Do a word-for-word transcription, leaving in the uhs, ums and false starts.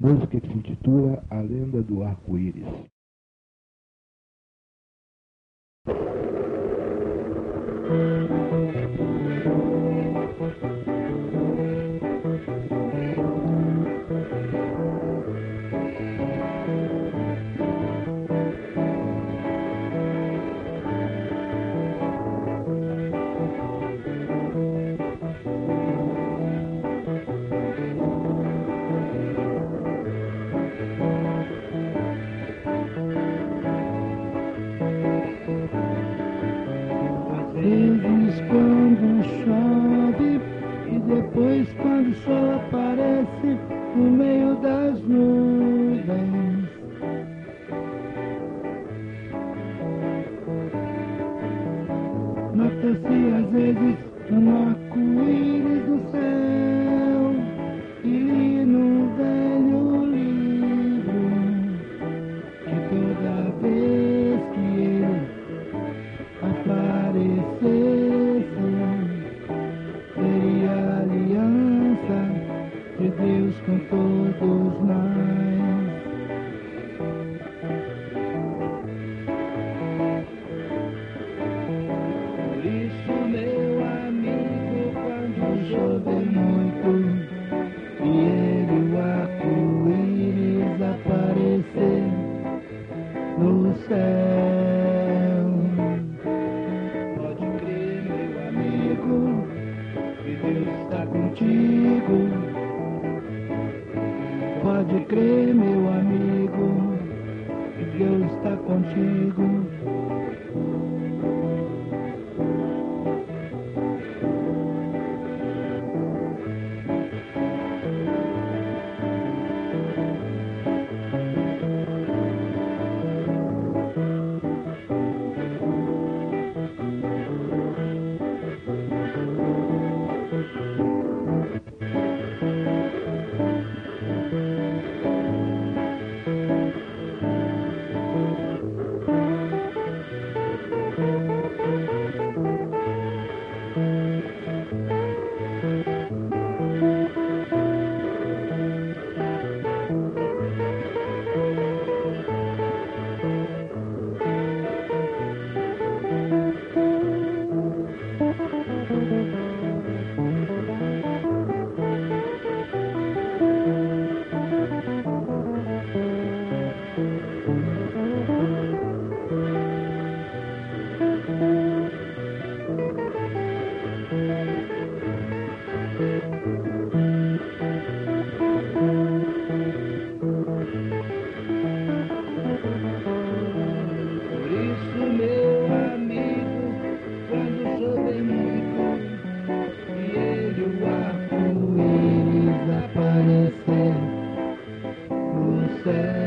música que se intitula A Lenda do Arco-Íris. Vezes quando chove e depois quando o sol aparece no meio das nuvens, nota-se às vezes um arco-íris no céu. E li num velho livro que toda vez que ele aparecesse, seria a aliança de Deus com todos nós. Por isso, meu amigo, quando chover muito e ele, o arco-íris, aparecer no céu, pode crer, meu amigo, que Deus está contigo. Pode crer, meu amigo, que Deus está contigo. Por isso, meu amigo, quando chover muito e ele, o arco-íris, aparecer no céu,